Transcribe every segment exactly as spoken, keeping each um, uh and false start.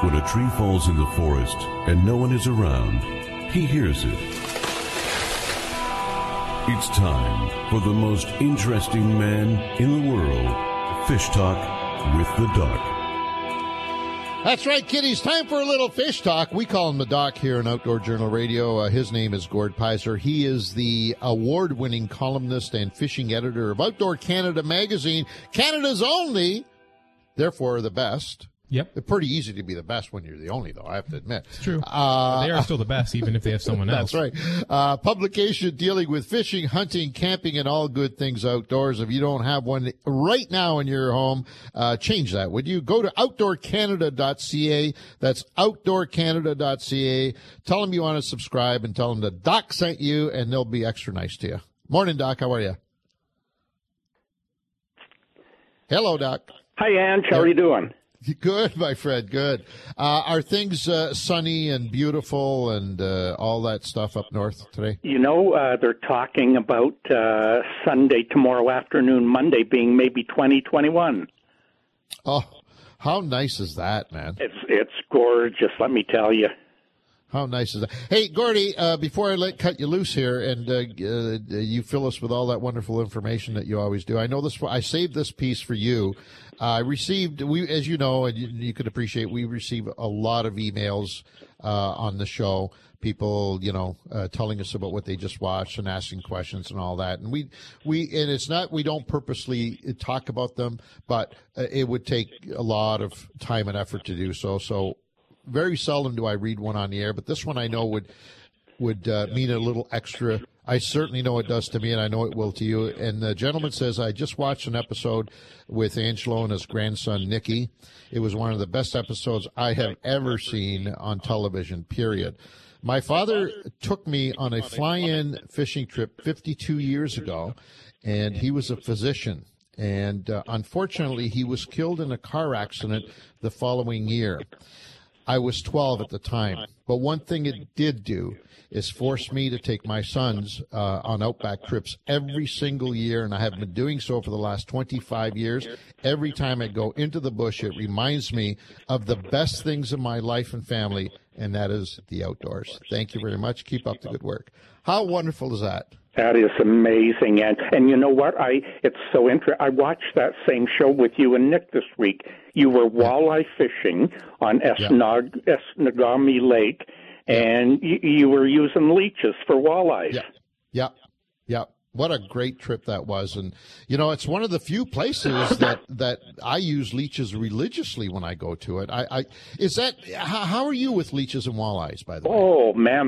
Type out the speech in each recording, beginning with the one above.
When a tree falls in the forest and no one is around, he hears it. It's time for the most interesting man in the world, Fish Talk with the Doc. That's right, kiddies. Time for a little fish talk. We call him the Doc here in Outdoor Journal Radio. Uh, his name is Gord Pizer. He is the award-winning columnist and fishing editor of Outdoor Canada magazine, Canada's only, therefore the best. Yep. It's pretty easy to be the best when you're the only, though, I have to admit. It's true. Uh, they are still the best, even if they have someone else. That's right. Uh, publication dealing with fishing, hunting, camping, and all good things outdoors. If you don't have one right now in your home, uh, change that, would you? Go to outdoor canada dot c a. That's outdoor canada dot c a. Tell them you want to subscribe and tell them the Doc sent you, and they'll be extra nice to you. Morning, Doc. How are you? Hello, Doc. Hi, Ange. How are you doing? Good, my friend, good. Uh, are things uh, sunny and beautiful and uh, all that stuff up north today? You know, uh, they're talking about uh, Sunday, tomorrow afternoon, Monday being maybe twenty, twenty-one. Oh, how nice is that, man? It's it's gorgeous, let me tell you. How nice is that? Hey, Gordy, uh, before I let cut you loose here and uh, uh, you fill us with all that wonderful information that you always do, I know this. I saved this piece for you. I uh, received, we, as you know, and you, you could appreciate, we receive a lot of emails uh, on the show. People, you know, uh, telling us about what they just watched and asking questions and all that. And we, we, and it's not, we don't purposely talk about them, but uh, it would take a lot of time and effort to do so. So. Very seldom do I read one on the air, but this one I know would would uh, mean a little extra. I certainly know it does to me, and I know it will to you. And the gentleman says, I just watched an episode with Angelo and his grandson, Nicky. It was one of the best episodes I have ever seen on television, period. My father took me on a fly-in fishing trip fifty-two years ago, and he was a physician. And uh, unfortunately, he was killed in a car accident the following year. I was twelve at the time, but one thing it did do is force me to take my sons uh, on outback trips every single year, and I have been doing so for the last twenty-five years. Every time I go into the bush, it reminds me of the best things in my life and family, and that is the outdoors. Thank you very much. Keep up the good work. How wonderful is that? That is amazing, and and you know what? I it's so interesting. I watched that same show with you and Nick this week. You were walleye fishing on Esnog, yeah. Esnogami Lake, and yeah. you, you were using leeches for walleyes. Yeah, yeah, yeah. What a great trip that was, and you know, it's one of the few places that that I use leeches religiously when I go to it. I, I is that how, how are you with leeches and walleyes, by the way? Oh man,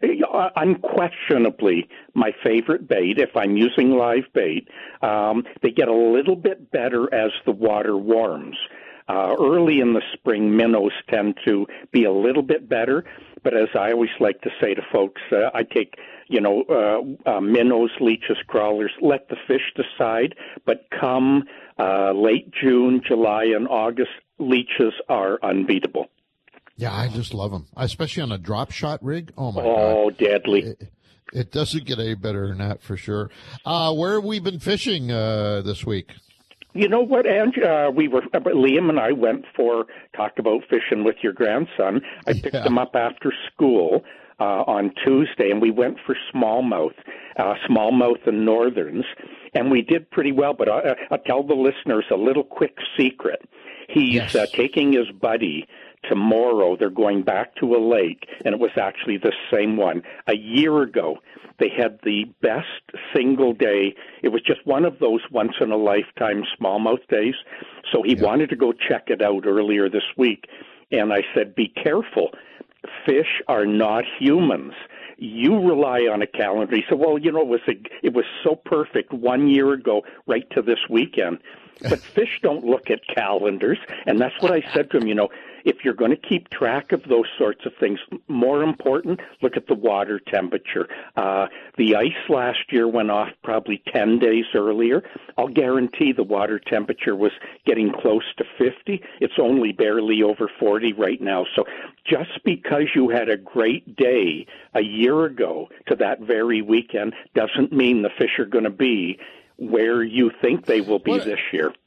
unquestionably my favorite bait. If I'm using live bait, um, they get a little bit better as the water warms. Uh, early in the spring, minnows tend to be a little bit better, but as I always like to say to folks, uh, I take, you know, uh, uh, minnows, leeches, crawlers, let the fish decide, but come uh, late June, July, and August, leeches are unbeatable. Yeah, I just love them, especially on a drop shot rig. Oh, my oh, God. Oh, deadly. It, it doesn't get any better than that for sure. Uh, where have we been fishing uh, this week? You know what, Ange? Uh, we were Liam and I went for talked about fishing with your grandson. I picked yeah. him up after school uh, on Tuesday, and we went for smallmouth, uh, smallmouth and northerns, and we did pretty well. But I, I'll tell the listeners a little quick secret. He's yes. uh, taking his buddy tomorrow. They're going back to a lake, and it was actually the same one. A year ago, they had the best single day. It was just one of those once-in-a-lifetime smallmouth days. So he yeah. wanted to go check it out earlier this week. And I said, be careful. Fish are not humans. You rely on a calendar. He said, well, you know, it was, a, it was so perfect one year ago right to this weekend. But fish don't look at calendars. And that's what I said to him, you know, if you're going to keep track of those sorts of things, more important, look at the water temperature. Uh, the ice last year went off probably ten days earlier. I'll guarantee the water temperature was getting close to fifty. It's only barely over forty right now. So just because you had a great day a year ago to that very weekend doesn't mean the fish are going to be where you think they will be what? this year.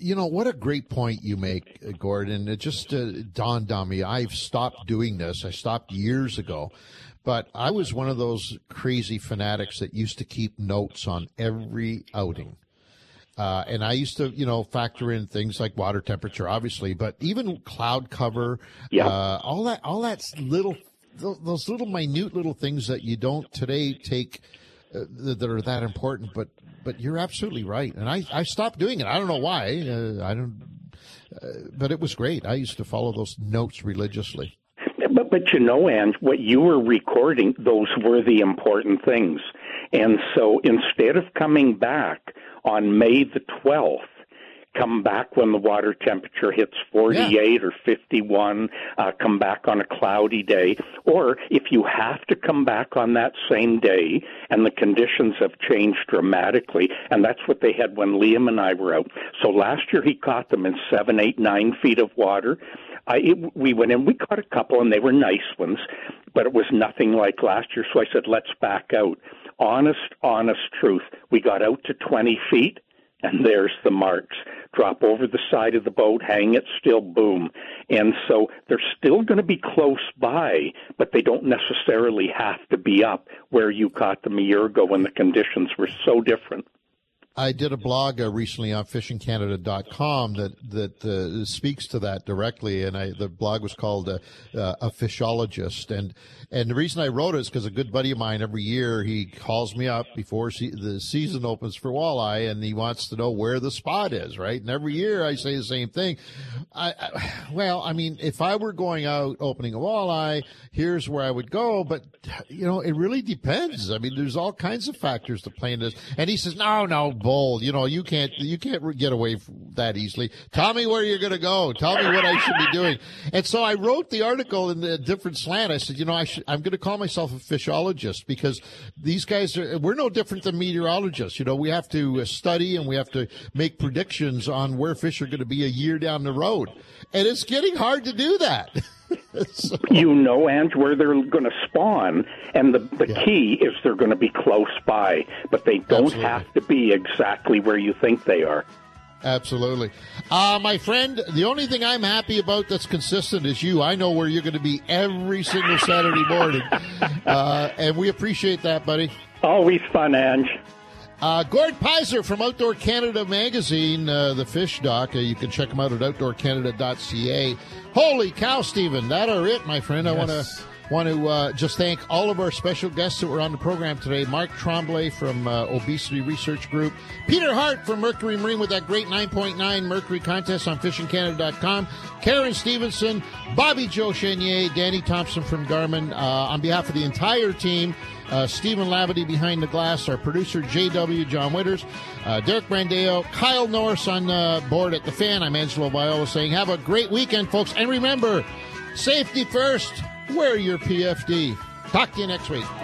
you know, what a great point you make, Gordon. It just uh, dawned on me. I've stopped doing this. I stopped years ago. But I was one of those crazy fanatics that used to keep notes on every outing. Uh, and I used to, you know, factor in things like water temperature, obviously, but even cloud cover, yeah. uh, all that, all that's little, those little minute little things that you don't today take uh, that are that important. But, but you're absolutely right. And I, I stopped doing it. I don't know why. Uh, I don't, uh, but it was great. I used to follow those notes religiously. But, but you know, Ange, what you were recording, those were the important things. And so instead of coming back on May the twelfth, come back when the water temperature hits forty-eight yeah. or fifty-one, uh, come back on a cloudy day. Or if you have to come back on that same day and the conditions have changed dramatically, and that's what they had when Liam and I were out. So last year he caught them in seven, eight, nine feet of water. I, it, we went in, we caught a couple, and they were nice ones, but it was nothing like last year. So I said, let's back out. Honest, honest truth. We got out to twenty feet, and there's the marks. Drop over the side of the boat, hang it still, boom. And so they're still going to be close by, but they don't necessarily have to be up where you caught them a year ago when the conditions were so different. I did a blog uh, recently on fishing canada dot com that that uh, speaks to that directly, and I, the blog was called uh, uh, A Fishologist. And and the reason I wrote it is because a good buddy of mine, every year, he calls me up before se- the season opens for walleye, and he wants to know where the spot is, right? And every year I say the same thing. I, I, well, I mean, if I were going out opening a walleye, here's where I would go. But, you know, it really depends. I mean, there's all kinds of factors to play in this. And he says, no, no, Bull, you know, you can't, you can't get away from that easily. Tell me where you're going to go. Tell me what I should be doing. And so I wrote the article in a different slant. I said, you know, I should, I'm going to call myself a fishologist because these guys are, we're no different than meteorologists. You know, we have to study and we have to make predictions on where fish are going to be a year down the road. And it's getting hard to do that. So. You know, Ange, where they're going to spawn, and the, the yeah. key is they're going to be close by, but they don't Absolutely. have to be exactly where you think they are. Absolutely. Uh, my friend, the only thing I'm happy about that's consistent is you. I know where you're going to be every single Saturday morning, uh, and we appreciate that, buddy. Always fun, Ange. Uh, Gord Pizer from Outdoor Canada magazine, uh, the Fish Doc. Uh, you can check him out at outdoor canada dot c a. Holy cow, Stephen, that are it, my friend. Yes. I want to want to uh, just thank all of our special guests that were on the program today. Mark Tremblay from uh, Obesity Research Group, Peter Hart from Mercury Marine with that great nine point nine Mercury contest on fishing canada dot com, Karen Stevenson, Bobby Joe Chenier, Danny Thompson from Garmin. Uh, on behalf of the entire team, Uh, Stephen Lavity behind the glass, our producer, J W. John Witters, uh, Derek Brandeo, Kyle Norris on uh, board at the Fan. I'm Angelo Viola saying have a great weekend, folks. And remember, safety first, wear your P F D. Talk to you next week.